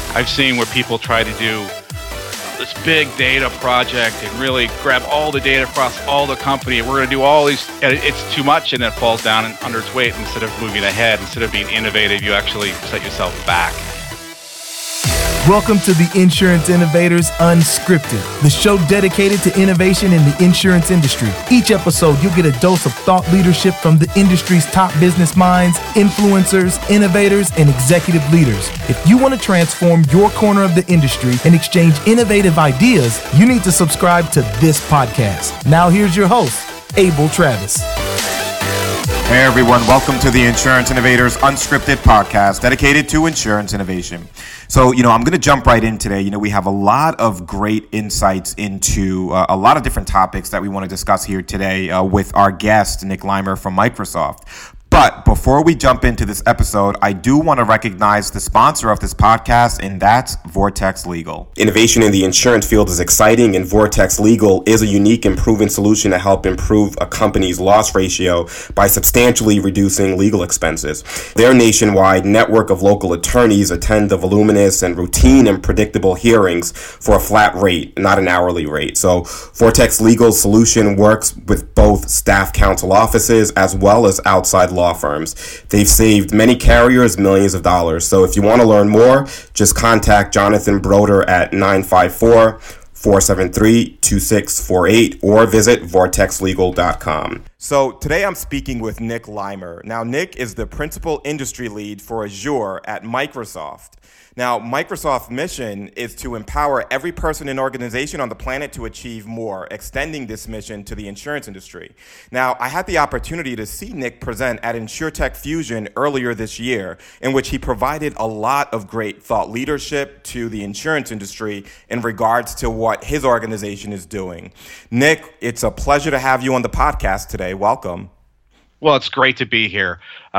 I've seen where people try to do this big data project and really grab all the data across all the company. And we're going to do all these, and it's too much, and it falls down under its weight. Instead of moving ahead, instead of being innovative, you actually set yourself back. Welcome to the Insurance Innovators Unscripted, the show dedicated to innovation in the insurance industry. Each episode, you'll get a dose of thought leadership from the industry's top business minds, influencers, innovators, and executive leaders. If you want to transform your corner of the industry and exchange innovative ideas, you need to subscribe to this podcast. Now here's your host, Abel Travis. Hey everyone, welcome to the Insurance Innovators Unscripted podcast dedicated to insurance innovation. So, I'm going to jump right in today. We have a lot of great insights into a lot of different topics that we want to discuss here today with our guest, Nick Limer from Microsoft. But before we jump into this episode, I do want to recognize the sponsor of this podcast, and that's Vortex Legal. Innovation in the insurance field is exciting, and Vortex Legal is a unique and proven solution to help improve a company's loss ratio by substantially reducing legal expenses. Their nationwide network of local attorneys attend the voluminous and routine and predictable hearings for a flat rate, not an hourly rate. So Vortex Legal's solution works with both staff counsel offices as well as outside law firms. They've saved many carriers millions of dollars. So if you want to learn more, just contact Jonathan Broder at 954-473-2648 or visit vortexlegal.com. So today I'm speaking with Nick Limer. Now, Nick is the principal industry lead for Azure at Microsoft. Now, Microsoft's mission is to empower every person and organization on the planet to achieve more, extending this mission to the insurance industry. Now, I had the opportunity to see Nick present at InsurTech Fusion earlier this year, in which he provided a lot of great thought leadership to the insurance industry in regards to what his organization is doing. Nick, it's a pleasure to have you on the podcast today. Welcome. Well, it's great to be here.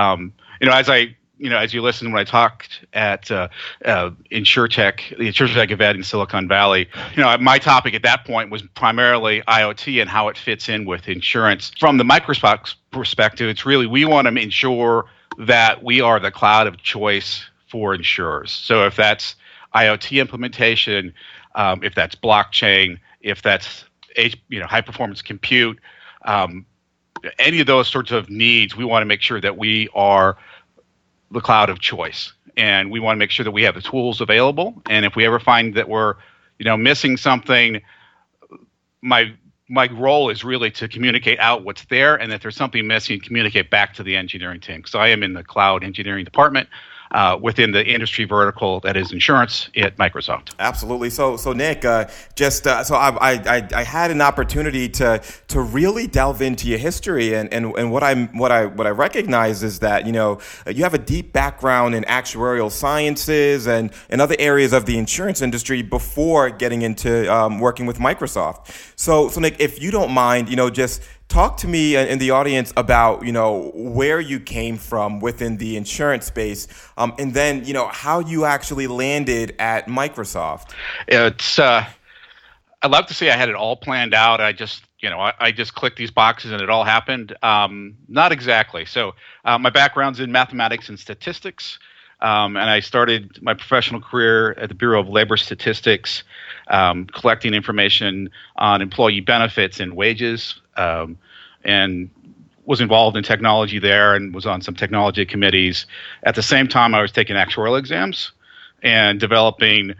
As you listened when I talked at InsurTech, the InsurTech event in Silicon Valley, my topic at that point was primarily IoT and how it fits in with insurance. From the Microsoft perspective, it's really we want to ensure that we are the cloud of choice for insurers. So if that's IoT implementation, if that's blockchain, if that's high performance compute, any of those sorts of needs, we want to make sure that we are the cloud of choice, and we want to make sure that we have the tools available. And if we ever find that we're, missing something, my role is really to communicate out what's there, and if there's something missing, communicate back to the engineering team. So I am in the cloud engineering department within the industry vertical that is insurance at Microsoft. Absolutely. So Nick, I had an opportunity to really delve into your history, and what I recognize is that you have a deep background in actuarial sciences and other areas of the insurance industry before getting into working with Microsoft. So Nick, if you don't mind, just talk to me and the audience about, where you came from within the insurance space, and then, how you actually landed at Microsoft. It's I'd love to say I had it all planned out. I just clicked these boxes and it all happened. Not exactly. So my background's in mathematics and statistics, and I started my professional career at the Bureau of Labor Statistics, collecting information on employee benefits and wages. And was involved in technology there and was on some technology committees. At the same time, I was taking actuarial exams and developing,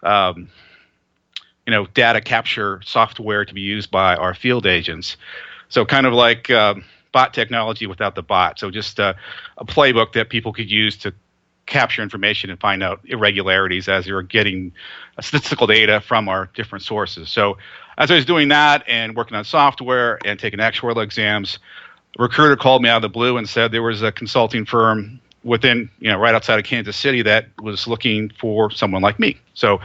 data capture software to be used by our field agents. So kind of like bot technology without the bot. So just a playbook that people could use to capture information and find out irregularities as you're getting statistical data from our different sources. So as I was doing that and working on software and taking actuarial exams, a recruiter called me out of the blue and said there was a consulting firm within, right outside of Kansas City that was looking for someone like me. So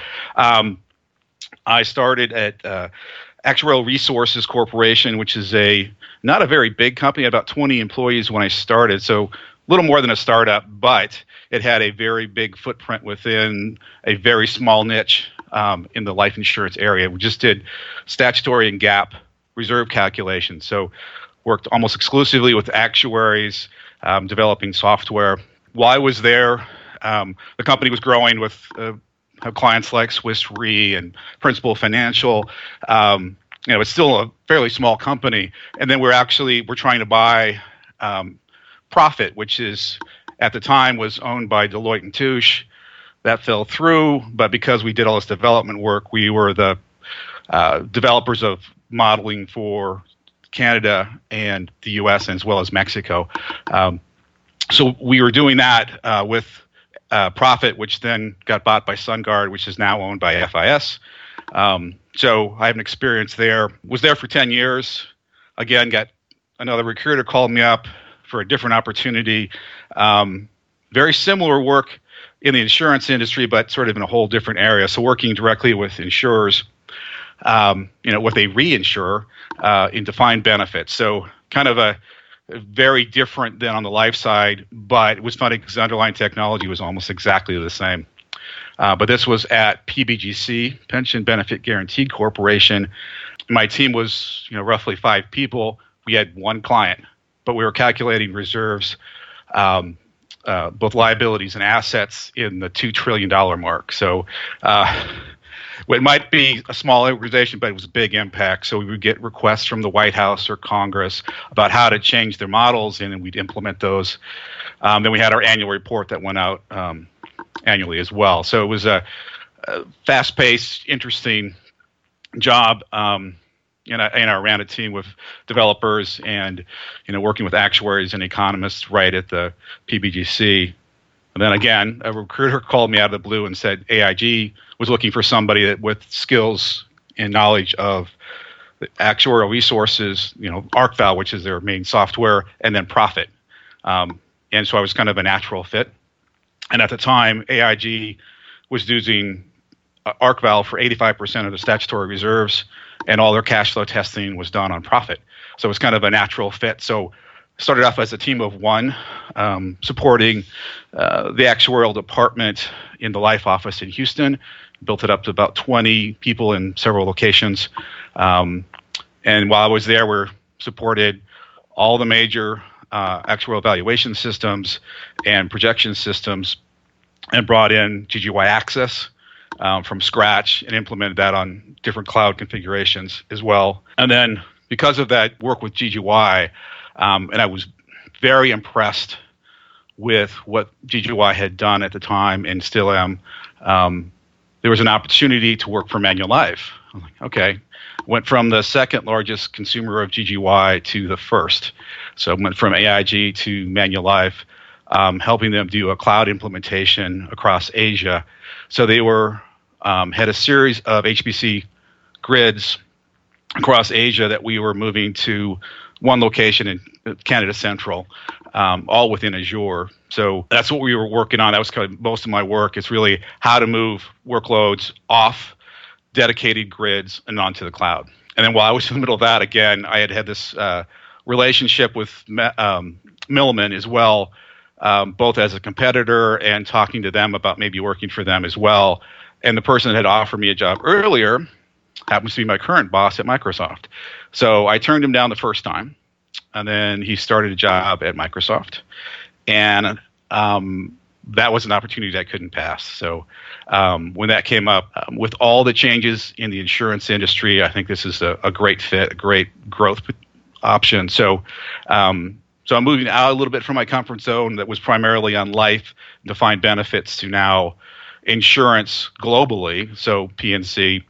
I started at Actuarial Resources Corporation, which is not a very big company, about 20 employees when I started. So a little more than a startup, but it had a very big footprint within a very small niche in the life insurance area. We just did statutory and GAAP reserve calculations. So worked almost exclusively with actuaries, developing software. While I was there, the company was growing with have clients like Swiss Re and Principal Financial. It's still a fairly small company. And then we're trying to buy Profit, which is at the time was owned by Deloitte and Touche. That fell through, but because we did all this development work, we were the developers of modeling for Canada and the U.S. as well as Mexico. So we were doing that with Profit, which then got bought by SunGard, which is now owned by FIS. So I have an experience there. Was there for 10 years. Again, got another recruiter called me up for a different opportunity. Very similar work in the insurance industry, but sort of in a whole different area. So working directly with insurers, what they reinsure in defined benefits. So kind of a very different than on the life side, but it was funny because the underlying technology was almost exactly the same. But this was at PBGC, Pension Benefit Guaranty Corporation. My team was, roughly 5 people. We had one client, but we were calculating reserves, both liabilities and assets in the $2 trillion mark. So it might be a small organization, but it was a big impact. So we would get requests from the White House or Congress about how to change their models, and then we'd implement those. Then we had our annual report that went out annually as well. So it was a fast-paced, interesting job. I ran a team with developers and, working with actuaries and economists right at the PBGC. And then again, a recruiter called me out of the blue and said AIG was looking for somebody with skills and knowledge of the actuarial resources, ArcVal, which is their main software, and then Profit. And so I was kind of a natural fit. And at the time, AIG was using ArcVal for 85% of the statutory reserves, and all their cash flow testing was done on Profit. So it was kind of a natural fit. So started off as a team of one, supporting the actuarial department in the life office in Houston, built it up to about 20 people in several locations. And while I was there, we supported all the major actuarial valuation systems and projection systems, and brought in GGY Access from scratch and implemented that on different cloud configurations as well. And then because of that work with GGY, and I was very impressed with what GGY had done at the time and still am, there was an opportunity to work for Manulife. I'm like, okay. Went from the second largest consumer of GGY to the first. So I went from AIG to Manulife, helping them do a cloud implementation across Asia. So they had a series of HPC grids across Asia that we were moving to one location in Canada Central, all within Azure. So that's what we were working on. That was kind of most of my work. It's really how to move workloads off dedicated grids and onto the cloud. And then while I was in the middle of that, again, I had this relationship with Milliman as well, both as a competitor and talking to them about maybe working for them as well. And the person that had offered me a job earlier happens to be my current boss at Microsoft. So I turned him down the first time, and then he started a job at Microsoft. And that was an opportunity that I couldn't pass. So when that came up, with all the changes in the insurance industry, I think this is a great fit, a great growth option. So I'm moving out a little bit from my comfort zone that was primarily on life, defined benefits, to now insurance globally. So P&C,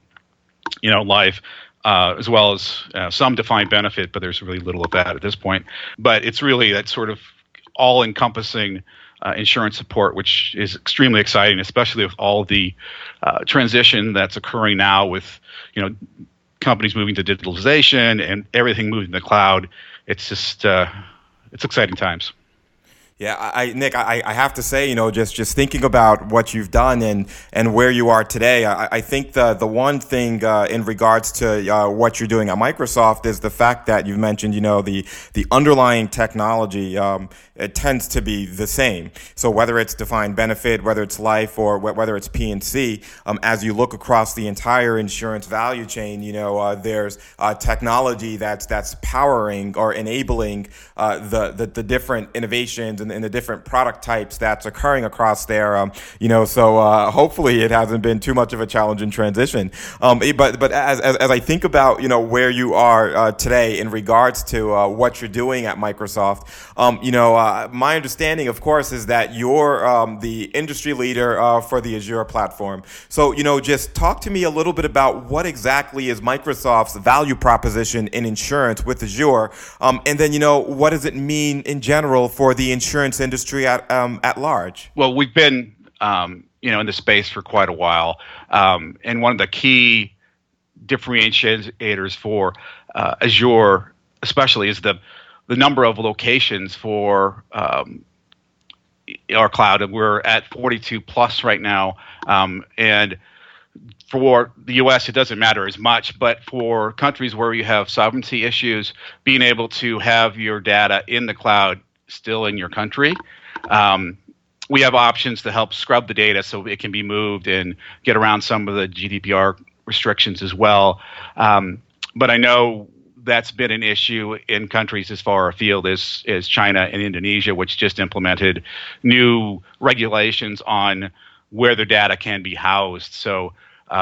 life, as well as some defined benefit, but there's really little of that at this point. But it's really that sort of all-encompassing insurance support, which is extremely exciting, especially with all the transition that's occurring now with, companies moving to digitalization and everything moving to the cloud. It's just, it's exciting times. Yeah, Nick, I have to say, just thinking about what you've done and where you are today, I think the one thing in regards to what you're doing at Microsoft is the fact that you've mentioned, the underlying technology, it tends to be the same. So whether it's defined benefit, whether it's life, or whether it's P&C, as you look across the entire insurance value chain, there's technology that's powering or enabling the different innovations and and the different product types that's occurring across there. So hopefully it hasn't been too much of a challenge in transition. But as I think about, where you are today in regards to what you're doing at Microsoft, my understanding, of course, is that you're the industry leader for the Azure platform. So, just talk to me a little bit about what exactly is Microsoft's value proposition in insurance with Azure, and then, what does it mean in general for the insurance industry at large? Well, we've been, in the space for quite a while, and one of the key differentiators for Azure, especially, is the number of locations for our cloud. And we're at 42 plus right now, and for the U.S., it doesn't matter as much, but for countries where you have sovereignty issues, being able to have your data in the cloud still in your country, we have options to help scrub the data so it can be moved and get around some of the GDPR restrictions as well. But I know that's been an issue in countries as far afield as China and Indonesia, which just implemented new regulations on where their data can be housed. So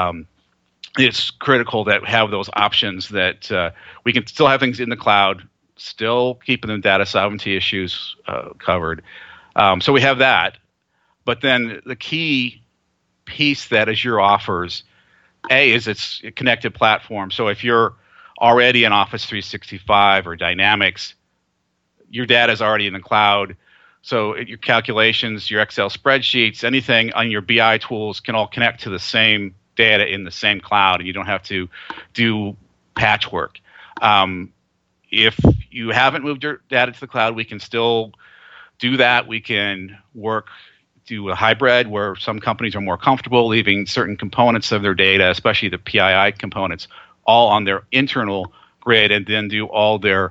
it's critical that we have those options, that we can still have things in the cloud, still keeping the data sovereignty issues covered. So we have that. But then the key piece that Azure offers, is its connected platform. So if you're already in Office 365 or Dynamics, your data is already in the cloud. So your calculations, your Excel spreadsheets, anything on your BI tools can all connect to the same data in the same cloud, and you don't have to do patchwork. If you haven't moved your data to the cloud, we can still do that. We can do a hybrid where some companies are more comfortable leaving certain components of their data, especially the PII components, all on their internal grid, and then do all their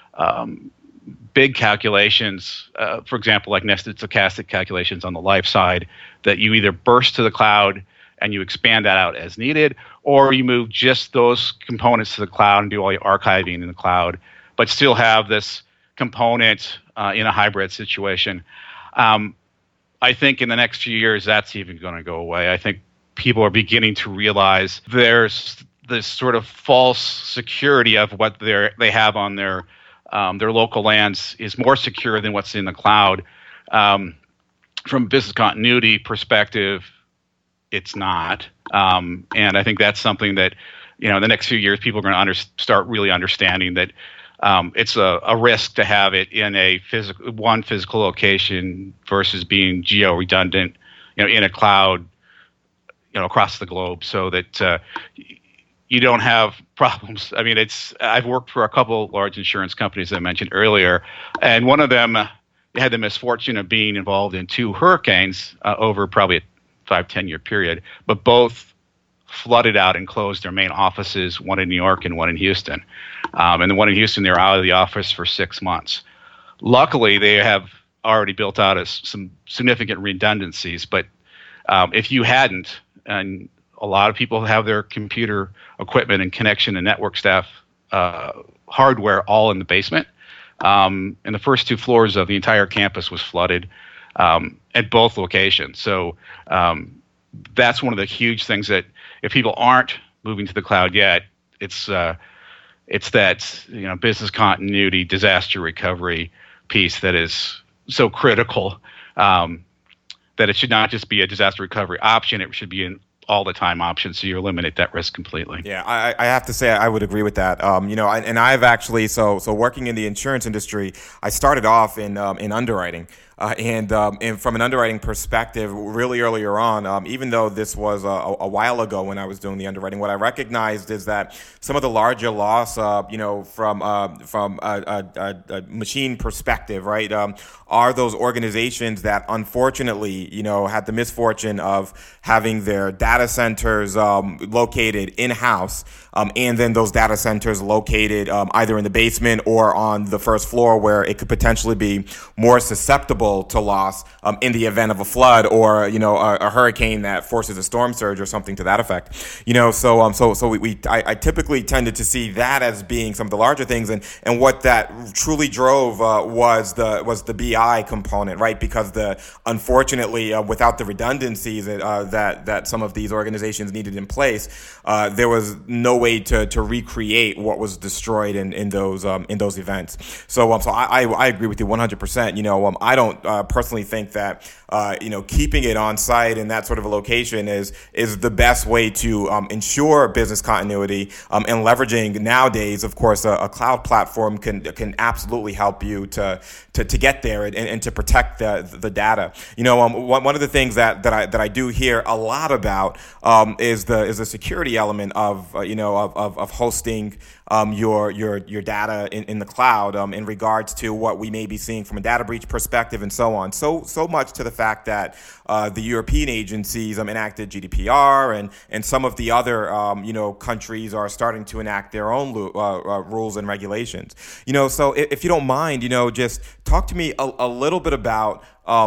big calculations, for example, like nested stochastic calculations on the life side, that you either burst to the cloud and you expand that out as needed, or you move just those components to the cloud and do all your archiving in the cloud, but still have this component in a hybrid situation. I think in the next few years, that's even going to go away. I think people are beginning to realize there's this sort of false security of what they have on their local lands is more secure than what's in the cloud. From a business continuity perspective, it's not. And I think that's something that, in the next few years, people are going to start really understanding that it's a risk to have it in one physical location versus being geo-redundant, in a cloud, across the globe, so that you don't have problems. I mean, I've worked for a couple large insurance companies that I mentioned earlier, and one of them had the misfortune of being involved in 2 hurricanes over probably a 5-10 year period, but both flooded out and closed their main offices, one in New York and one in Houston. And the one in Houston, they were out of the office for 6 months. Luckily, they have already built out some significant redundancies, but if you hadn't, and a lot of people have their computer equipment and connection and network staff hardware all in the basement, and the first 2 floors of the entire campus was flooded at both locations. So that's one of the huge things that if people aren't moving to the cloud yet, it's that business continuity, disaster recovery piece that is so critical, that it should not just be a disaster recovery option; it should be an all-the-time option, so you eliminate that risk completely. Yeah, I have to say I would agree with that. And I've actually so working in the insurance industry, I started off in underwriting. And from an underwriting perspective, really earlier on, even though this was a while ago when I was doing the underwriting, what I recognized is that some of the larger loss, from a machine perspective, right, are those organizations that unfortunately, had the misfortune of having their data centers located in-house, and then those data centers located either in the basement or on the first floor, where it could potentially be more susceptible vulnerable to loss in the event of a flood or a hurricane that forces a storm surge or something to that effect. I typically tended to see that as being some of the larger things, and what that truly drove was the BI component, right? Because unfortunately without the redundancies that some of these organizations needed in place, there was no way to recreate what was destroyed in those events. So I agree with you 100%. I don't personally think that keeping it on site in that sort of a location is the best way to ensure business continuity, and leveraging nowadays, of course, a cloud platform can absolutely help you to get there and to protect the data. One of the things that I do hear a lot about is the security element of hosting your data in the cloud, in regards to what we may be seeing from a data breach perspective and so on. So much to the fact that the European agencies enacted GDPR, and some of the other countries are starting to enact their own rules and regulations. So if you don't mind, just talk to me a little bit about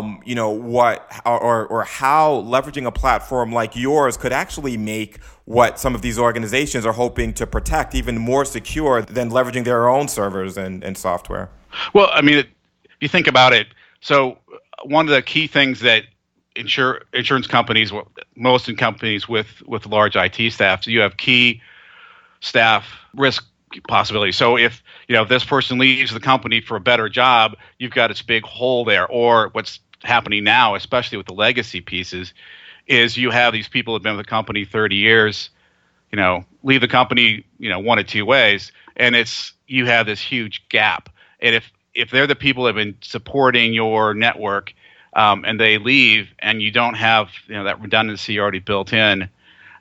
what or how leveraging a platform like yours could actually make what some of these organizations are hoping to protect even more secure than leveraging their own servers and software. Well, I mean, if you think about it, so one of the key things that insurance companies, most companies with large IT staffs, you have key staff risk possibility. So if this person leaves the company for a better job, you've got this big hole there. Or what's happening now, especially with the legacy pieces, is you have these people who've been with the company 30 years, leave the company, one of two ways, and you have this huge gap. And if they're the people that have been supporting your network, and they leave, and you don't have that redundancy already built in,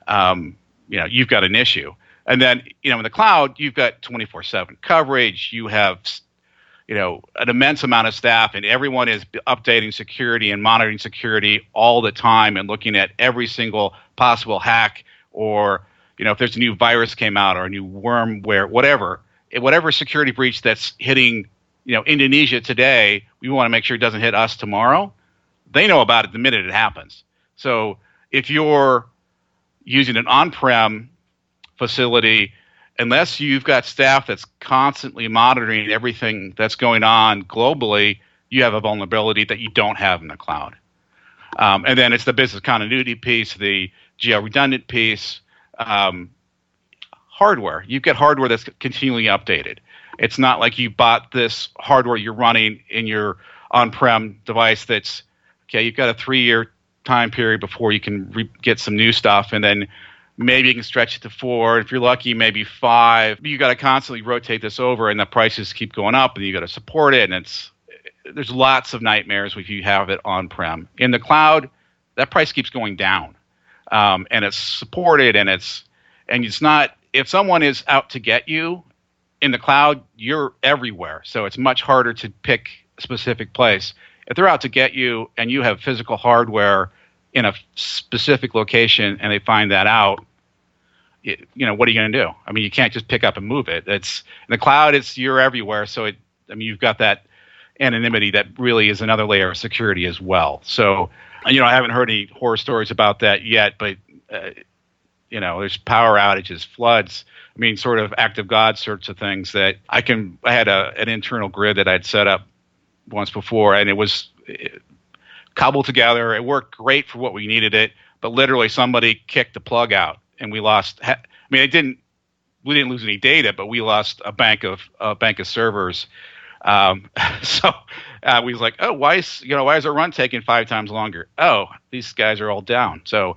you've got an issue. And then in the cloud, you've got 24/7 coverage. You have an immense amount of staff, and everyone is updating security and monitoring security all the time and looking at every single possible hack, or if there's a new virus came out or a new wormware, whatever security breach that's hitting Indonesia today, we want to make sure it doesn't hit us tomorrow. They know about it the minute it happens. So if you're using an on-prem facility, unless you've got staff that's constantly monitoring everything that's going on globally, you have a vulnerability that you don't have in the cloud. And then it's the business continuity piece, the GL redundant piece, hardware. You've got hardware that's continually updated. It's not like you bought this hardware you're running in your on-prem device that's, okay, you've got a 3-year time period before you can get some new stuff, and then maybe you can stretch it to 4. If you're lucky, maybe 5. You got to constantly rotate this over, and the prices keep going up, and you got to support it. And there's lots of nightmares if you have it on-prem. In the cloud, that price keeps going down, and it's supported, and it's not. If someone is out to get you in the cloud, you're everywhere, so it's much harder to pick a specific place. If they're out to get you and you have physical hardware in a specific location and they find that out, what are you going to do? I mean, you can't just pick up and move it. It's in the cloud. You're everywhere. So you've got that anonymity that really is another layer of security as well. So, I haven't heard any horror stories about that yet, but there's power outages, floods. I mean, sort of act of God sorts of things that I had an internal grid that I'd set up once before, and it was cobbled together. It worked great for what we needed it, but literally somebody kicked the plug out, and we lost. We didn't lose any data, but we lost a bank of servers. So we was like, oh, why is our run taking 5 times longer? Oh, these guys are all down. So.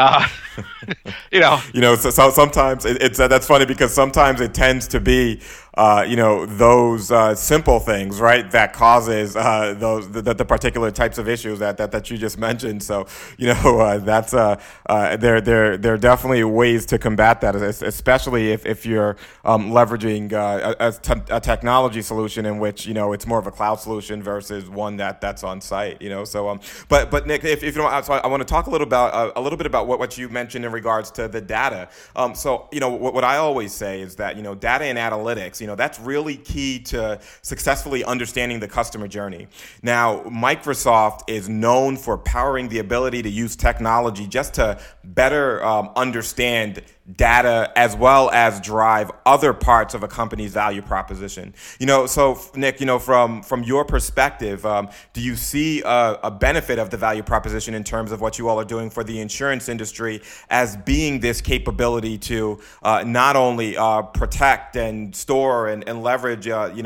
So sometimes it's that's funny because sometimes it tends to be those simple things, right, that causes the particular types of issues that you just mentioned. So that's there are definitely ways to combat that, especially if you're leveraging a technology solution in which it's more of a cloud solution versus one that's on site. So but Nick, if you don't, so I want to talk a little bit about what you mentioned in regards to the data. So what I always say is that data and analytics, that's really key to successfully understanding the customer journey. Now, Microsoft is known for powering the ability to use technology just to better understand data as well as drive other parts of a company's value proposition. So Nick, from your perspective, do you see a benefit of the value proposition in terms of what you all are doing for the insurance industry as being this capability to not only protect and store and leverage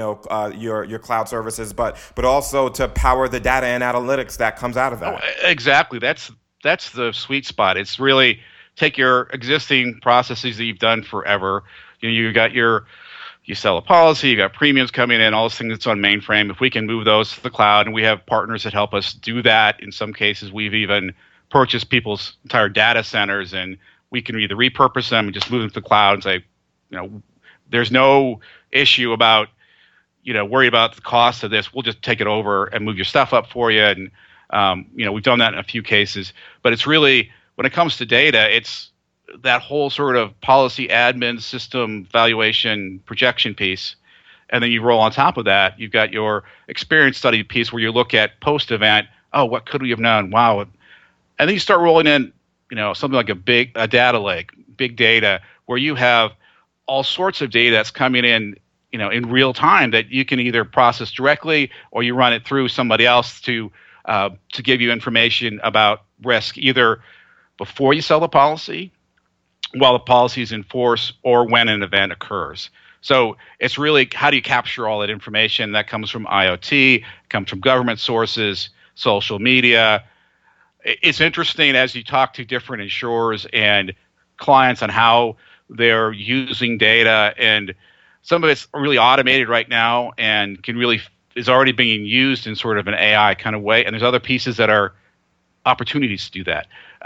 your cloud services, but also to power the data and analytics that comes out of that? Oh, exactly. That's the sweet spot. It's really take your existing processes that you've done forever. You sell a policy, you got premiums coming in, all those things that's on mainframe. If we can move those to the cloud, and we have partners that help us do that. In some cases, we've even purchased people's entire data centers, and we can either repurpose them and just move them to the cloud and say, there's no issue about, worry about the cost of this. We'll just take it over and move your stuff up for you. And, we've done that in a few cases. But it's really, when it comes to data, it's that whole sort of policy admin system valuation projection piece. And then you roll on top of that, you've got your experience study piece where you look at post-event, oh, what could we have known? Wow. And then you start rolling in, something like a data lake, big data, where you have all sorts of data that's coming in, in real time that you can either process directly or you run it through somebody else to give you information about risk, either before you sell the policy, while the policy is in force, or when an event occurs. So it's really, how do you capture all that information? That comes from IoT, comes from government sources, social media. It's interesting as you talk to different insurers and clients on how they're using data, and some of it's really automated right now and is already being used in sort of an AI kind of way. And there's other pieces that are opportunities to do that.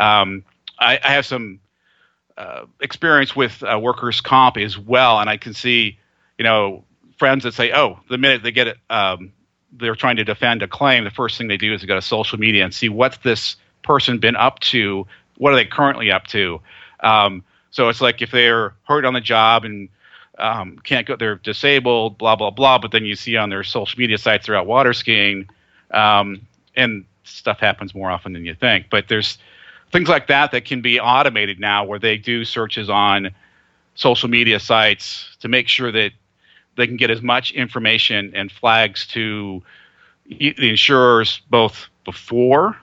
I have some experience with workers' comp as well, and I can see, friends that say, oh, the minute they get it, they're trying to defend a claim, the first thing they do is to go to social media and see what's this person been up to, what are they currently up to. So it's like if they're hurt on the job and can't go, they're disabled, blah, blah, blah, but then you see on their social media sites they're out water skiing, and stuff happens more often than you think. But there's things like that can be automated now, where they do searches on social media sites to make sure that they can get as much information and flags to the insurers both before,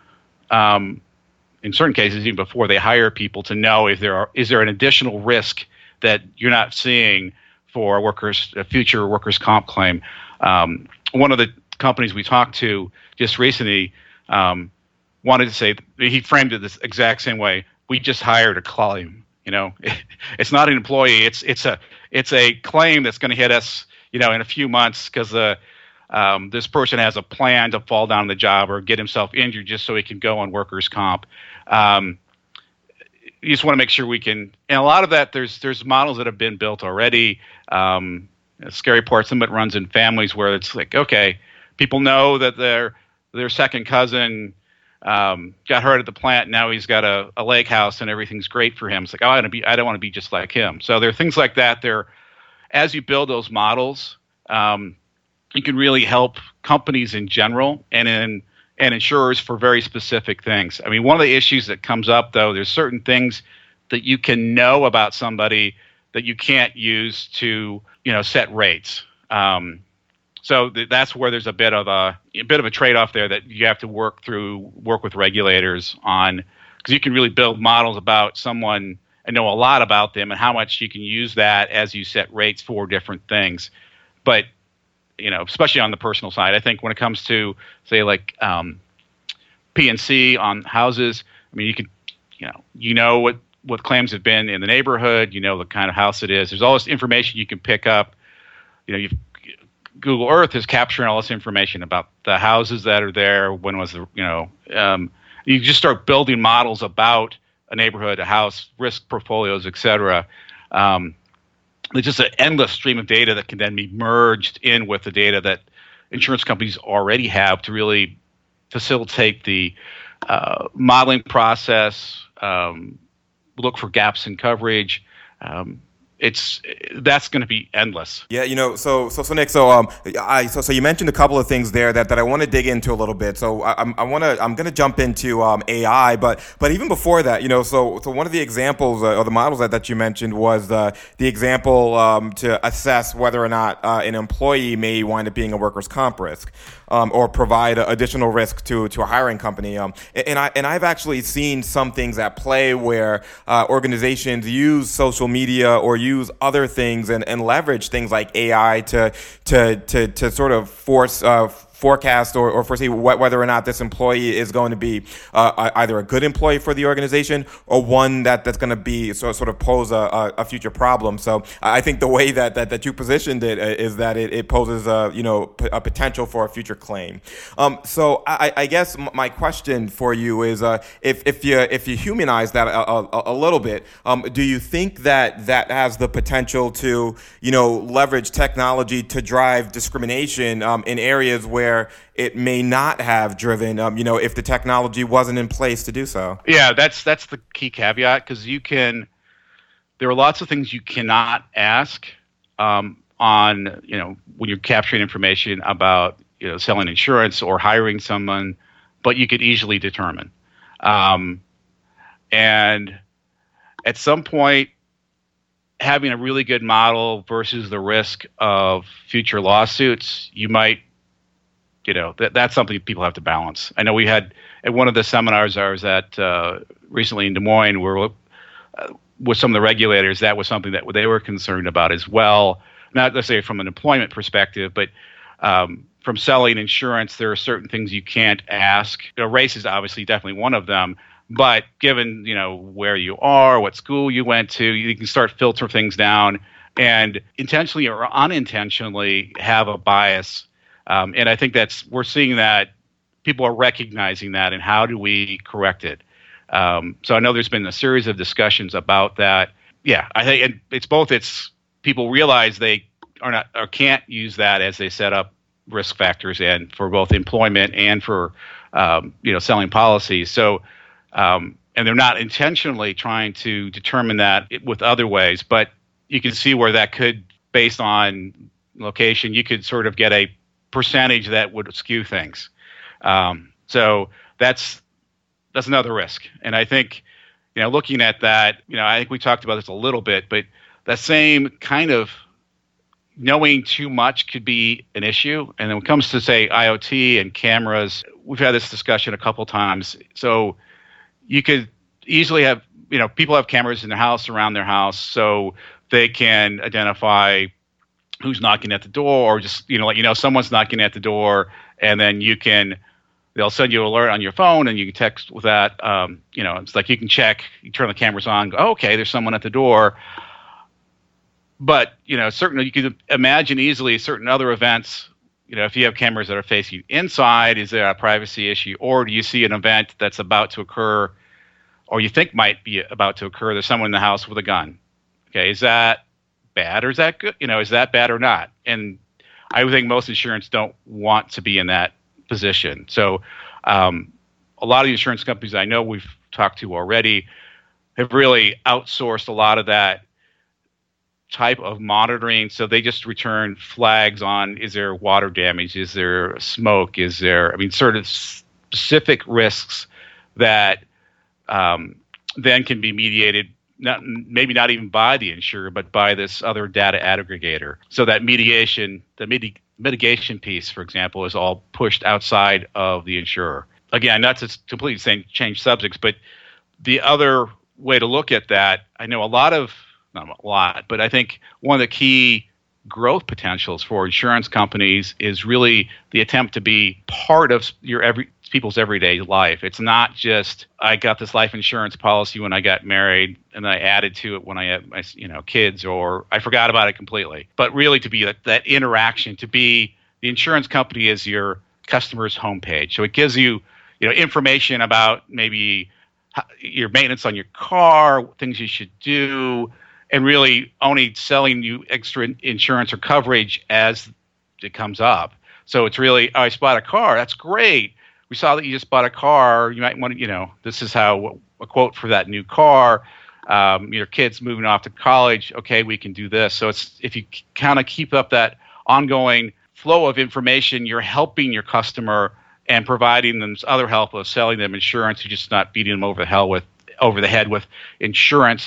in certain cases, even before they hire people, to know if is there an additional risk that you're not seeing for a future workers' comp claim. One of the companies we talked to just recently wanted to say, he framed it this exact same way. We just hired a claim. It's not an employee. It's a claim that's going to hit us, in a few months, because this person has a plan to fall down on the job or get himself injured just so he can go on workers' comp. You just want to make sure we can, and a lot of that, there's models that have been built already. The scary part, some of it runs in families where it's like, okay, people know that their second cousin got hurt at the plant. Now he's got a lake house and everything's great for him. It's like, oh, I don't want to be just like him. So there are things like that. As you build those models, you can really help companies in general and insurers for very specific things. I mean, one of the issues that comes up, though, there's certain things that you can know about somebody that you can't use to, set rates. So that's where there's a bit of a trade-off there that you have to work with regulators on, because you can really build models about someone and know a lot about them and how much you can use that as you set rates for different things. But especially on the personal side, I think when it comes to, say, like P&C on houses, I mean, you could, what claims have been in the neighborhood, the kind of house it is. There's all this information you can pick up. Google Earth is capturing all this information about the houses that are there. When was you just start building models about a neighborhood, a house, risk portfolios, et cetera. There's just an endless stream of data that can then be merged in with the data that insurance companies already have to really facilitate the modeling process, look for gaps in coverage. That's going to be endless. Yeah, so Nick, so you mentioned a couple of things there that I want to dig into a little bit. So I'm going to jump into AI, but even before that, so one of the examples or the models that you mentioned was the example to assess whether or not an employee may wind up being a workers' comp risk. Or provide additional risk to a hiring company. And I've actually seen some things at play where organizations use social media or use other things and leverage things like AI to sort of forecast or foresee whether or not this employee is going to be either a good employee for the organization or one that's going to be sort of pose a future problem. So I think the way that you positioned it is that it poses a potential for a future claim. So I guess my question for you is if you humanize that a little bit, do you think that has the potential to leverage technology to drive discrimination in areas where it may not have driven, if the technology wasn't in place to do so? Yeah, that's the key caveat, because there are lots of things you cannot ask on, when you're capturing information about, selling insurance or hiring someone, but you could easily determine. And at some point, having a really good model versus the risk of future lawsuits, you might, that's something people have to balance. I know we had at one of the seminars I was at recently in Des Moines, where with some of the regulators, that was something that they were concerned about as well. Not necessarily from an employment perspective, but from selling insurance, there are certain things you can't ask. Race is obviously definitely one of them. But given, where you are, what school you went to, you can start filter things down and intentionally or unintentionally have a bias. And I think we're seeing that people are recognizing that, and how do we correct it? So I know there's been a series of discussions about that. Yeah, I think it's people realize they are not or can't use that as they set up risk factors and for both employment and for selling policies. So and they're not intentionally trying to determine that with other ways, but you can see where that could, based on location, you could sort of get a percentage that would skew things. So that's another risk. And I think, looking at that, I think we talked about this a little bit, but that same kind of knowing too much could be an issue. And then when it comes to, say, IoT and cameras, we've had this discussion a couple times. So you could easily have, people have cameras in their house, around their house, so they can identify who's knocking at the door, or just, someone's knocking at the door, and then they'll send you an alert on your phone, and you can text with that. It's like you can check, you turn the cameras on, go, okay, there's someone at the door. But, certainly you can imagine easily certain other events. If you have cameras that are facing inside, is there a privacy issue? Or do you see an event that's about to occur, or you think might be about to occur? There's someone in the house with a gun. Okay, is that bad or is that good? Is that bad or not? And I would think most insurance don't want to be in that position. So a lot of the insurance companies I know we've talked to already have really outsourced a lot of that type of monitoring. So they just return flags on, is there water damage? Is there smoke? Is there, sort of specific risks that then can be mediated, maybe not even by the insurer, but by this other data aggregator. So that mitigation piece, for example, is all pushed outside of the insurer. Again, not to completely change subjects, but the other way to look at that, I know not a lot, but I think one of the key growth potentials for insurance companies is really the attempt to be part of people's everyday life. It's not just, I got this life insurance policy when I got married and I added to it when I had my kids, or I forgot about it completely. But really to be that interaction, to be the insurance company is your customer's homepage. So it gives you information about maybe your maintenance on your car, things you should do, and really only selling you extra insurance or coverage as it comes up. So it's really, oh, I just bought a car. That's great. We saw that you just bought a car. You might want to, this is how a quote for that new car. Your kid's moving off to college. Okay, we can do this. So it's, if you kind of keep up that ongoing flow of information, you're helping your customer and providing them other help of selling them insurance. You're just not beating them over the head with insurance.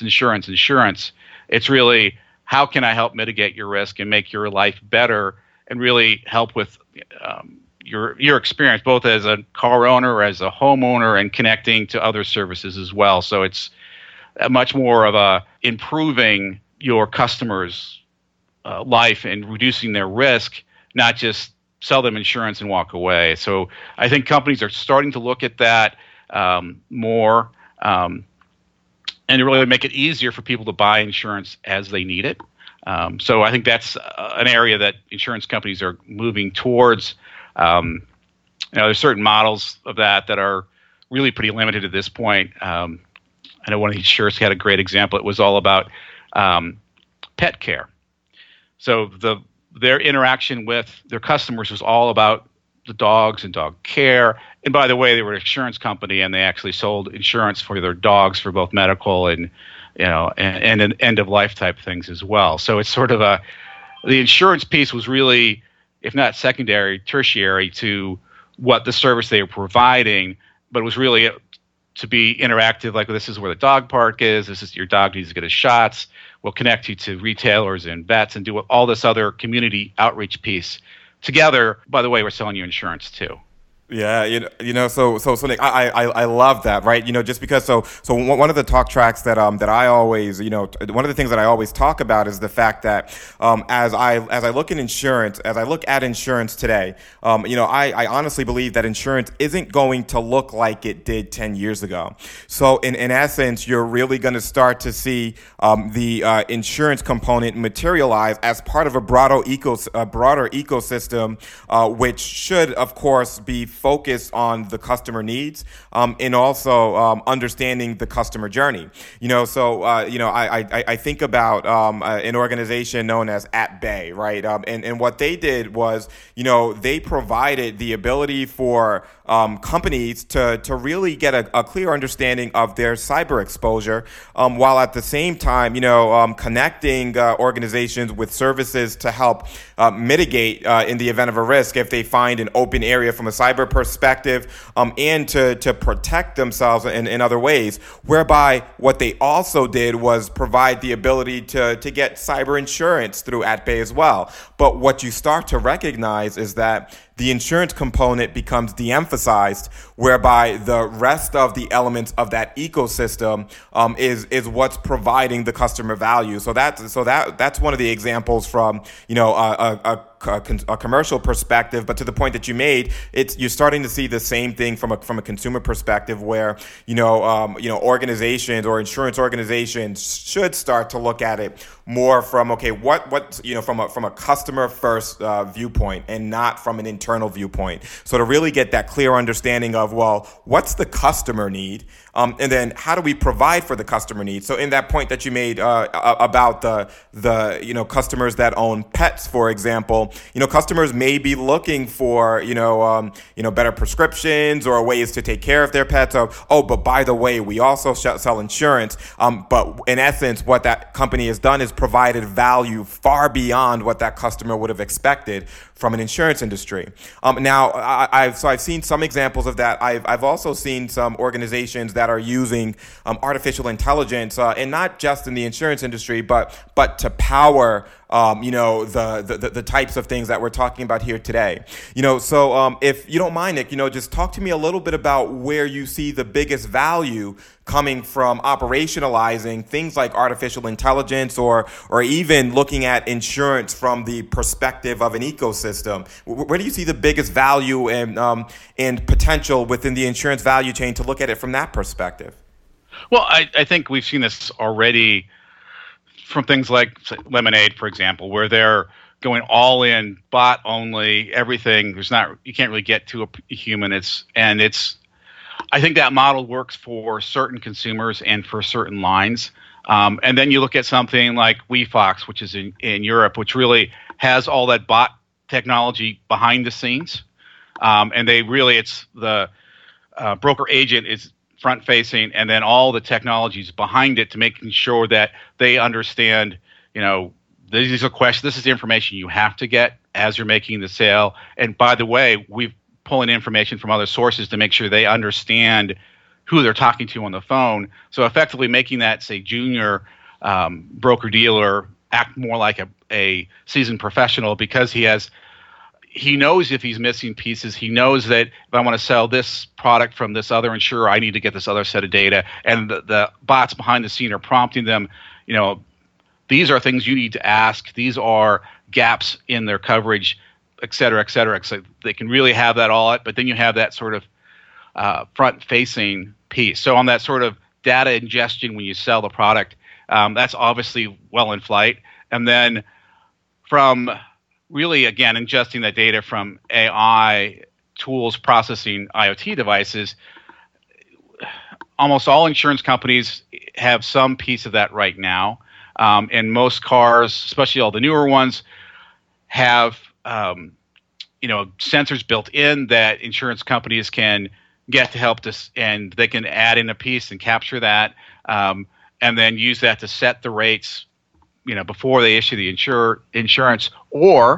It's really, how can I help mitigate your risk and make your life better, and really help with your experience, both as a car owner, as a homeowner, and connecting to other services as well. So it's much more of a improving your customers' life and reducing their risk, not just sell them insurance and walk away. So I think companies are starting to look at that more, and to really make it easier for people to buy insurance as they need it. So I think that's an area that insurance companies are moving towards. There's certain models of that are really pretty limited at this point. I know one of the insurers had a great example. It was all about pet care. So their interaction with their customers was all about the dogs and dog care. And by the way, they were an insurance company, and they actually sold insurance for their dogs for both medical and and end of life type things as well. So it's sort of the insurance piece was really, if not secondary, tertiary to what the service they were providing, but it was really to be interactive. Like, this is where the dog park is. This is, your dog needs to get his shots. We'll connect you to retailers and vets and do all this other community outreach piece together. By the way, we're selling you insurance too. Yeah, so Nick, I love that, right? Just because so one of the talk tracks that I always, one of the things that I always talk about is the fact that as I look at insurance today, I honestly believe that insurance isn't going to look like it did 10 years ago. So in essence, you're really going to start to see the insurance component materialize as part of a broader ecosystem, which should, of course, be focused on the customer needs, and also understanding the customer journey. I think about an organization known as At Bay, right? And what they did was, they provided the ability for companies to really get a clear understanding of their cyber exposure, while at the same time, connecting organizations with services to help mitigate in the event of a risk if they find an open area from a cyber perspective, and to protect themselves in other ways, whereby what they also did was provide the ability to get cyber insurance through At Bay as well. But what you start to recognize is that the insurance component becomes de-emphasized, whereby the rest of the elements of that ecosystem is what's providing the customer value. So that's one of the examples from a commercial perspective. But to the point that you made, you're starting to see the same thing from a consumer perspective, where organizations or insurance organizations should start to look at it more from from a customer first viewpoint, and not from an internal viewpoint. So to really get that clear understanding of, well, what's the customer need, and then how do we provide for the customer need? So in that point that you made about the customers that own pets, for example, customers may be looking for better prescriptions or ways to take care of their pets. But by the way, we also sell insurance. But in essence, what that company has done is provided value far beyond what that customer would have expected from an insurance industry. Now, I've seen some examples of that. I've also seen some organizations that are using artificial intelligence, and not just in the insurance industry, but to power the types of things that we're talking about here today. So if you don't mind, Nick, just talk to me a little bit about where you see the biggest value coming from operationalizing things like artificial intelligence, or even looking at insurance from the perspective of an ecosystem. Where do you see the biggest value and potential within the insurance value chain to look at it from that perspective? Well, I think we've seen this already from things like Lemonade, for example, where they're going all in, bot only, everything. You can't really get to a human. I think that model works for certain consumers and for certain lines. And then you look at something like WeFox, which is in Europe, which really has all that bot technology behind the scenes, and it's the broker agent is front facing, and then all the technologies behind it to making sure that they understand, these are questions. This is the information you have to get as you're making the sale. And by the way, we've pulling information from other sources to make sure they understand who they're talking to on the phone. So effectively making that, say, junior broker dealer act more like a seasoned professional, because he knows if he's missing pieces. He knows that if I want to sell this product from this other insurer, I need to get this other set of data. And the bots behind the scene are prompting them, these are things you need to ask. These are gaps in their coverage, et cetera, et cetera. So they can really have that all, but then you have that sort of front-facing piece. So on that sort of data ingestion when you sell the product, that's obviously well in flight. And then from really, again, ingesting that data from AI tools processing IoT devices, almost all insurance companies have some piece of that right now. And most cars, especially all the newer ones, have sensors built in that insurance companies can get to help us, and they can add in a piece and capture that, and then use that to set the rates, before they issue the insurance, or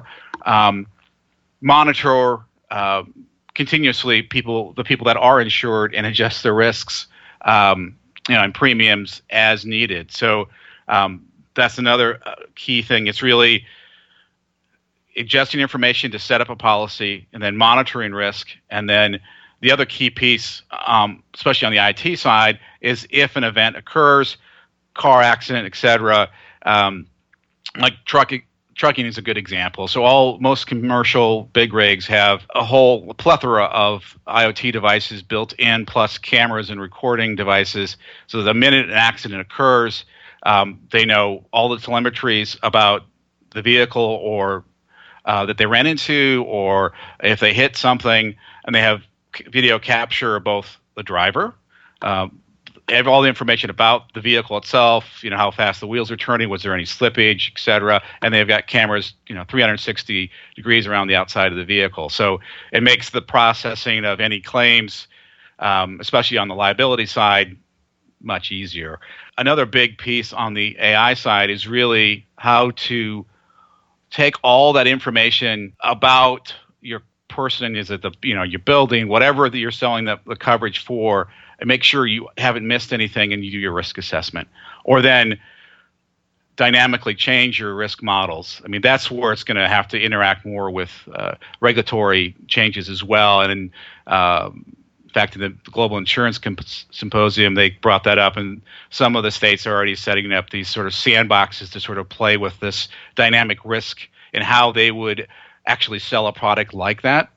monitor continuously the people that are insured and adjust their risks, and premiums as needed. So that's another key thing. It's really ingesting information to set up a policy, and then monitoring risk. And then the other key piece, especially on the IT side, is if an event occurs, car accident, et cetera, like trucking is a good example. So most commercial big rigs have a whole plethora of IoT devices built in, plus cameras and recording devices. So the minute an accident occurs, they know all the telemetries about the vehicle or that they ran into, or if they hit something, and they have video capture of both the driver, have all the information about the vehicle itself, how fast the wheels are turning, was there any slippage, et cetera, and they've got cameras, 360 degrees around the outside of the vehicle. So it makes the processing of any claims, especially on the liability side, much easier. Another big piece on the AI side is really how to take all that information about your person, is it your building, whatever that you're selling the coverage for, and make sure you haven't missed anything, and you do your risk assessment, or then dynamically change your risk models. I mean, that's where it's going to have to interact more with regulatory changes as well. And in fact, in the Global Insurance Symposium, they brought that up, and some of the states are already setting up these sort of sandboxes to sort of play with this dynamic risk and how they would actually sell a product like that.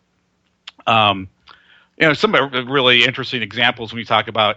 Some really interesting examples when you talk about,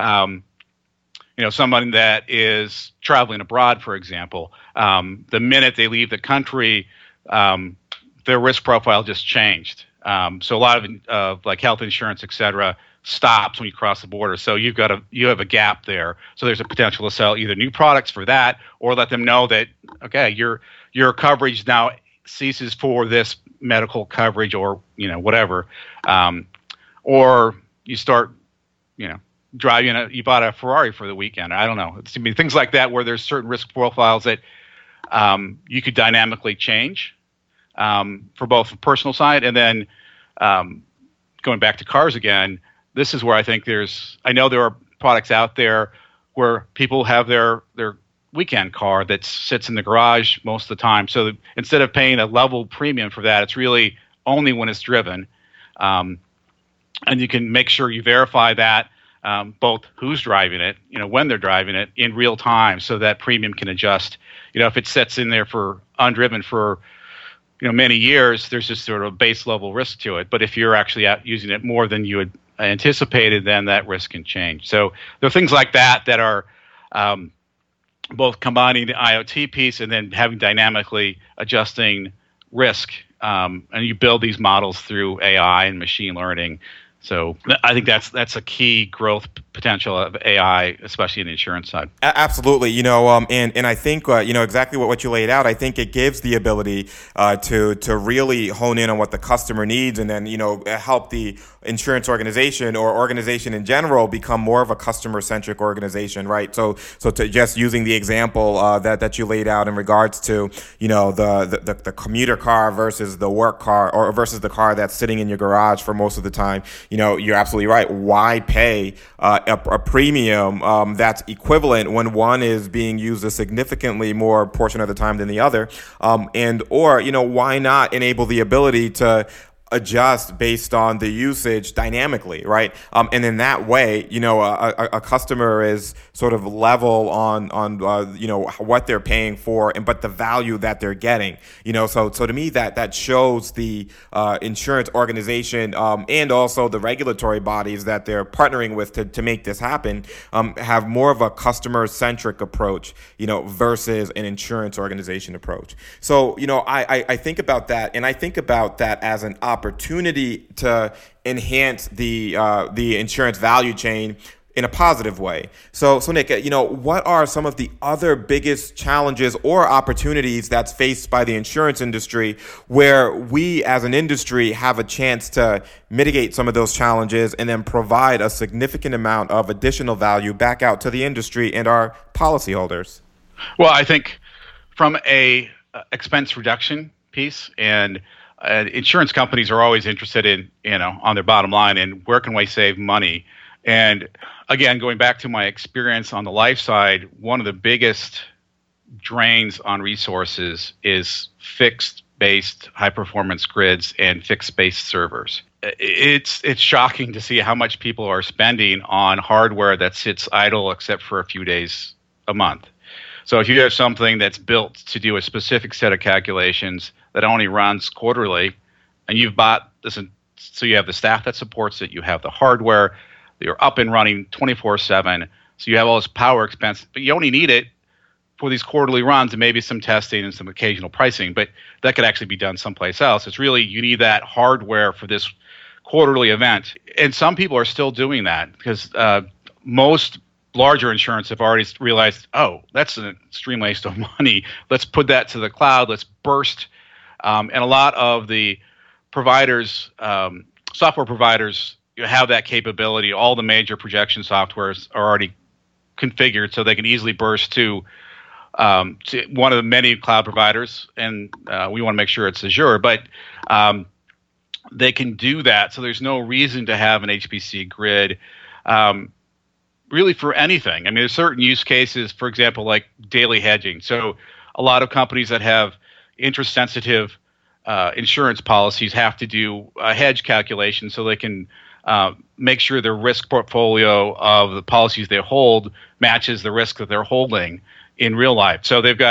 someone that is traveling abroad, for example. The minute they leave the country, their risk profile just changed. So a lot of like health insurance, et cetera, stops when you cross the border. So you have a gap there. So there's a potential to sell either new products for that, or let them know that, okay, your coverage now ceases for this medical coverage, or whatever. Or you start, driving you bought a Ferrari for the weekend. I don't know. Things like that, where there's certain risk profiles that you could dynamically change for both the personal side, and then going back to cars again. This is where I think I know there are products out there where people have their weekend car that sits in the garage most of the time. So instead of paying a level premium for that, it's really only when it's driven. And you can make sure you verify that, both who's driving it, when they're driving it in real time, so that premium can adjust. If it sits in there for undriven for, many years, there's just sort of base level risk to it. But if you're actually out using it more than you had anticipated, then that risk can change. So there are things like that that are both combining the IoT piece and then having dynamically adjusting risk. And you build these models through AI and machine learning. So I think that's a key growth potential of AI, especially in the insurance side. Absolutely, and I think exactly what you laid out. I think it gives the ability to really hone in on what the customer needs, and then help the insurance organization or organization in general become more of a customer-centric organization, right? So to just using the example that you laid out in regards to the commuter car versus the work car, or versus the car that's sitting in your garage for most of the time, you're absolutely right. Why pay a premium that's equivalent when one is being used a significantly more portion of the time than the other, or why not enable the ability to adjust based on the usage dynamically, right? And in that way, a customer is sort of level on what they're paying for, but the value that they're getting, So to me, that shows the insurance organization and also the regulatory bodies that they're partnering with to make this happen have more of a customer-centric approach, versus an insurance organization approach. So I think about that, and I think about that as an opportunity to enhance the insurance value chain in a positive way. So Nick, what are some of the other biggest challenges or opportunities that's faced by the insurance industry where we as an industry have a chance to mitigate some of those challenges and then provide a significant amount of additional value back out to the industry and our policyholders? Well, I think from a expense reduction piece, and insurance companies are always interested in, on their bottom line, and where can we save money? And again, going back to my experience on the life side, one of the biggest drains on resources is fixed-based high-performance grids and fixed-based servers. It's shocking to see how much people are spending on hardware that sits idle except for a few days a month. So if you have something that's built to do a specific set of calculations that only runs quarterly, and you've bought this, so you have the staff that supports it, you have the hardware, you're up and running 24/7, so you have all this power expense, but you only need it for these quarterly runs and maybe some testing and some occasional pricing, but that could actually be done someplace else. It's really, you need that hardware for this quarterly event. And some people are still doing that because most larger insurance have already realized, oh, that's an extreme waste of money. Let's put that to the cloud. Let's burst. And a lot of the providers, software providers, have that capability. All the major projection softwares are already configured so they can easily burst to one of the many cloud providers. And we want to make sure it's Azure, but they can do that. So there's no reason to have an HPC grid. Really for anything. I mean, there's certain use cases, for example, like daily hedging. So a lot of companies that have interest-sensitive insurance policies have to do a hedge calculation so they can make sure their risk portfolio of the policies they hold matches the risk that they're holding in real life. So they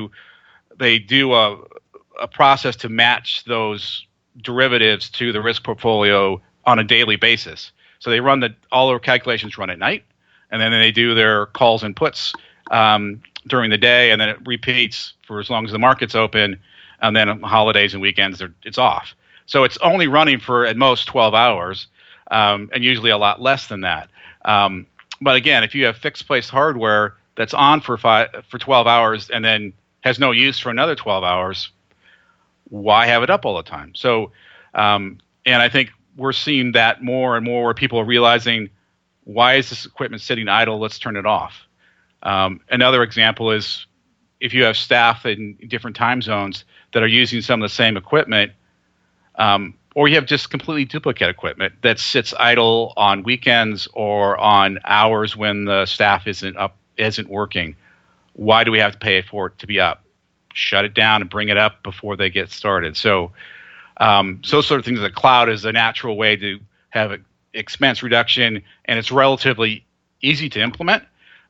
do a process to match those derivatives to the risk portfolio on a daily basis. So they run all their calculations run at night, and then they do their calls and puts during the day, and then it repeats for as long as the market's open, and then on holidays and weekends it's off. So it's only running for at most 12 hours, and usually a lot less than that. But again, if you have fixed-place hardware that's on for 12 hours and then has no use for another 12 hours, why have it up all the time? So, and I think we're seeing that more and more where people are realizing, why is this equipment sitting idle? Let's turn it off. Another example is if you have staff in different time zones that are using some of the same equipment, or you have just completely duplicate equipment that sits idle on weekends or on hours when the staff isn't working. Why do we have to pay for it to be up? Shut it down and bring it up before they get started. So sort of things. The cloud is a natural way to have expense reduction, and it's relatively easy to implement.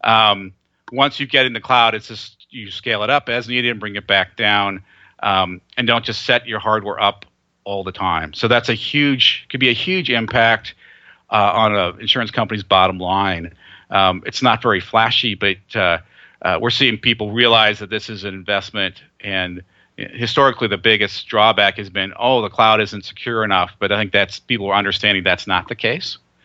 Once you get in the cloud, it's just you scale it up as needed and bring it back down, and don't just set your hardware up all the time. So that's could be a huge impact on an insurance company's bottom line. It's not very flashy, but we're seeing people realize that this is an investment. And historically, the biggest drawback has been, the cloud isn't secure enough. But I think people are understanding that's not the case.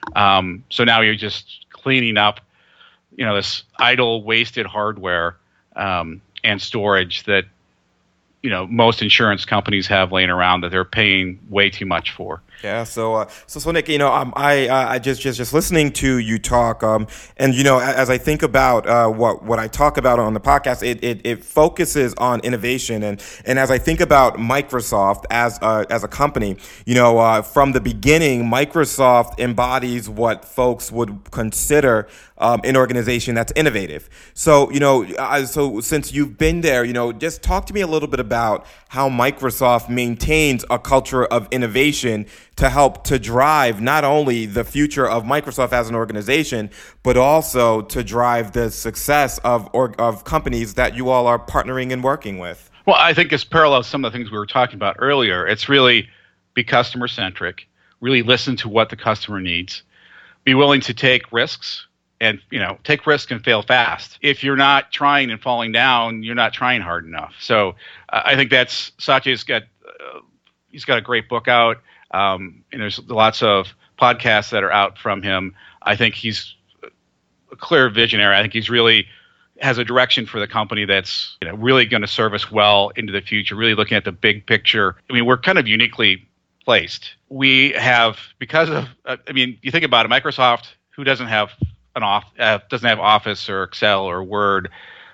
So now you're just cleaning up, this idle, wasted hardware and storage that, most insurance companies have laying around that they're paying way too much for. Yeah. So Nick, I just listening to you talk, and as I think about what I talk about on the podcast, it focuses on innovation, and as I think about Microsoft as a company, from the beginning, Microsoft embodies what folks would consider an organization that's innovative. So so since you've been there, just talk to me a little bit about how Microsoft maintains a culture of innovation to help to drive not only the future of Microsoft as an organization, but also to drive the success of companies that you all are partnering and working with. Well, I think this parallels some of the things we were talking about earlier. It's really be customer centric, really listen to what the customer needs, be willing to take risks, and take risks and fail fast. If you're not trying and falling down, you're not trying hard enough. So I think that's Satya's got. He's got a great book out. And there's lots of podcasts that are out from him. I think he's a clear visionary. I think he's really has a direction for the company that's really going to serve us well into the future, really looking at the big picture. I mean, we're kind of uniquely placed. We have, because of, you think about it, Microsoft, who doesn't have doesn't have Office or Excel or Word,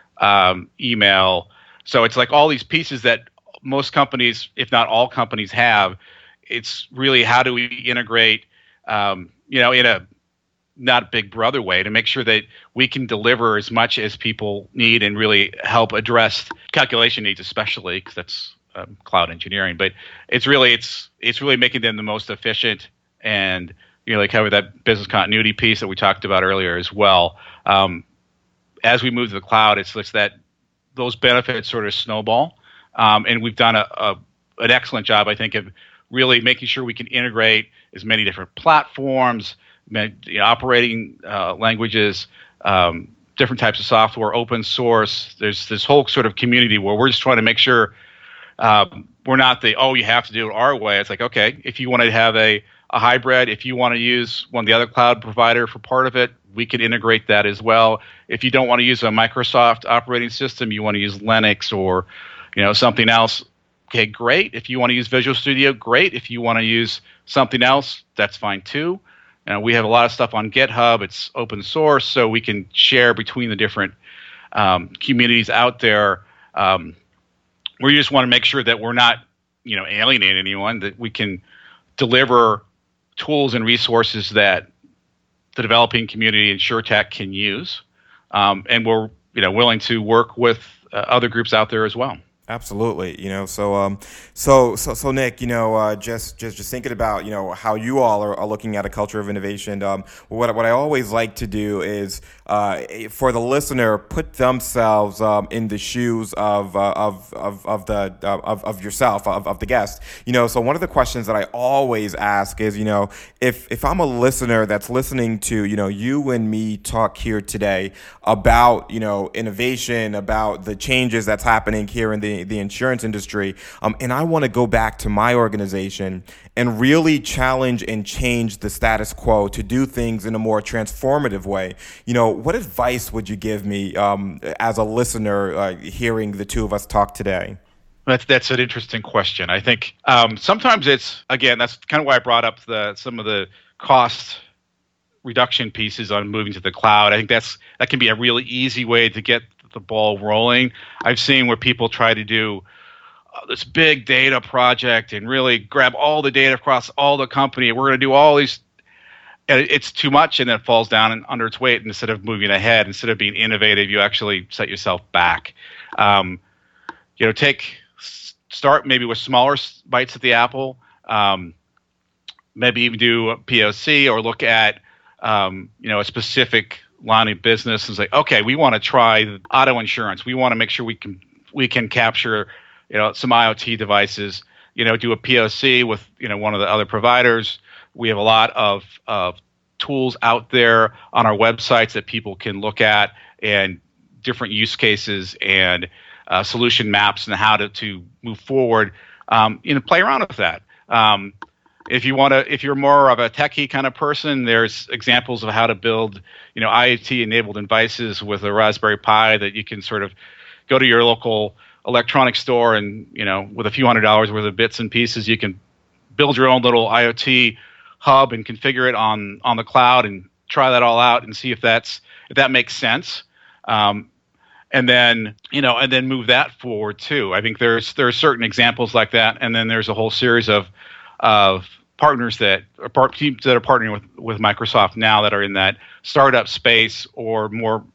email. So it's like all these pieces that most companies, if not all companies, have. It's really how do we integrate, in a not Big Brother way to make sure that we can deliver as much as people need and really help address calculation needs, especially because that's cloud engineering. But it's really making them the most efficient and they cover that business continuity piece that we talked about earlier as well. As we move to the cloud, it's that those benefits sort of snowball, and we've done an excellent job, I think, of really making sure we can integrate as many different platforms, operating languages, different types of software, open source. There's this whole sort of community where we're just trying to make sure we're not you have to do it our way. It's like, okay, if you want to have a hybrid, if you want to use one of the other cloud provider for part of it, we can integrate that as well. If you don't want to use a Microsoft operating system, you want to use Linux or something else, okay, great. If you want to use Visual Studio, great. If you want to use something else, that's fine too. We have a lot of stuff on GitHub. It's open source, so we can share between the different communities out there. We just want to make sure that we're not, alienating anyone, that we can deliver tools and resources that the developing community and SureTech can use, and we're willing to work with other groups out there as well. Absolutely. So Nick, just thinking about, how you all are looking at a culture of innovation. What I always like to do is, for the listener, put themselves in the shoes of yourself, of the guest. So one of the questions that I always ask is, if I'm a listener that's listening to, you and me talk here today about, innovation, about the changes that's happening here in the insurance industry, and I want to go back to my organization and really challenge and change the status quo to do things in a more transformative way. What advice would you give me as a listener hearing the two of us talk today? That's an interesting question. I think sometimes that's kind of why I brought up some of the cost reduction pieces on moving to the cloud. I think that can be a really easy way to get the ball rolling. I've seen where people try to do this big data project and really grab all the data across all the company. We're going to do all these, and it's too much, and it falls down and under its weight. Instead of moving ahead, instead of being innovative, you actually set yourself back. Start maybe with smaller bites at the apple. Maybe even do a POC or look at a specific line of business and say, okay, we want to try auto insurance. We want to make sure we can capture, some IoT devices, do a POC with, one of the other providers. We have a lot of tools out there on our websites that people can look at and different use cases and solution maps and how to move forward, play around with that. If you're more of a techie kind of person, there's examples of how to build, IoT-enabled devices with a Raspberry Pi that you can sort of go to your local electronics store and, with a few $100s worth of bits and pieces, you can build your own little IoT hub and configure it on the cloud and try that all out and see if that makes sense. And then move that forward too. I think there are certain examples like that, and then there's a whole series of partners teams that are partnering with Microsoft now that are in that startup space or more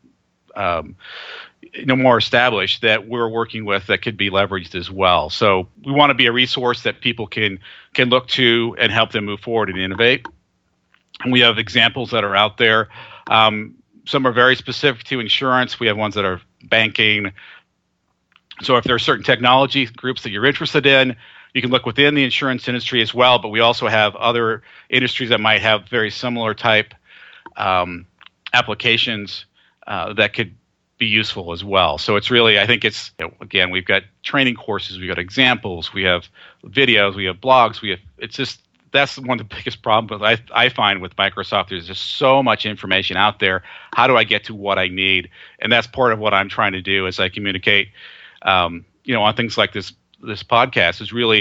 more established that we're working with that could be leveraged as well. So we want to be a resource that people can look to and help them move forward and innovate. And we have examples that are out there. Some are very specific to insurance. We have ones that are banking. So if there are certain technology groups that you're interested in, you can look within the insurance industry as well. But we also have other industries that might have very similar type applications that could be useful as well. So it's really, I think it's, again, we've got training courses, we've got examples, we have videos, we have blogs, that's one of the biggest problems I find with Microsoft. There's just so much information out there. How do I get to what I need? And that's part of what I'm trying to do as I communicate, on things like this podcast, is really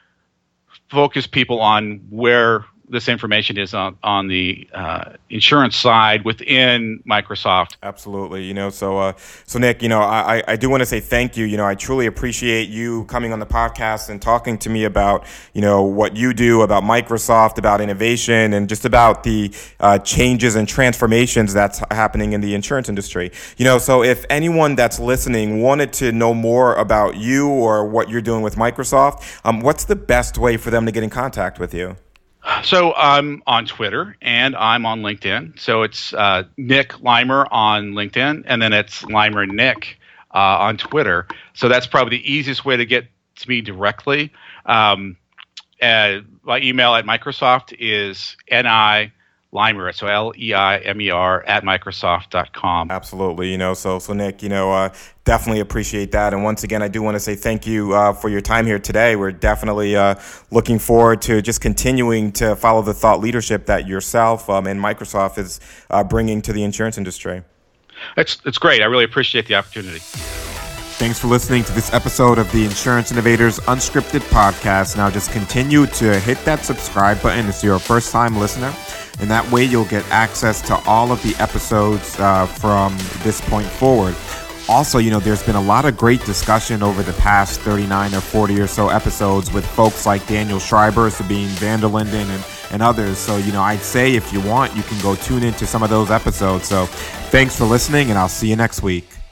focus people on where this information is on the insurance side within Microsoft. Absolutely. So Nick, I do want to say thank you. I truly appreciate you coming on the podcast and talking to me about, what you do, about Microsoft, about innovation, and just about the changes and transformations that's happening in the insurance industry. So if anyone that's listening wanted to know more about you or what you're doing with Microsoft, what's the best way for them to get in contact with you? So I'm on Twitter and I'm on LinkedIn. So it's Nick Lymer on LinkedIn, and then it's Lymer Nick on Twitter. So that's probably the easiest way to get to me directly. My email at Microsoft is Lymer, so Leimer at Microsoft.com. Absolutely. So Nick, definitely appreciate that. And once again, I do want to say thank you for your time here today. We're definitely looking forward to just continuing to follow the thought leadership that yourself and Microsoft is bringing to the insurance industry. It's great. I really appreciate the opportunity. Thanks for listening to this episode of the Insurance Innovators Unscripted Podcast. Now just continue to hit that subscribe button if you're a first-time listener. And that way you'll get access to all of the episodes from this point forward. Also, there's been a lot of great discussion over the past 39 or 40 or so episodes with folks like Daniel Schreiber, Sabine Vanderlinden, and others. So, I'd say if you want, you can go tune into some of those episodes. So thanks for listening, and I'll see you next week.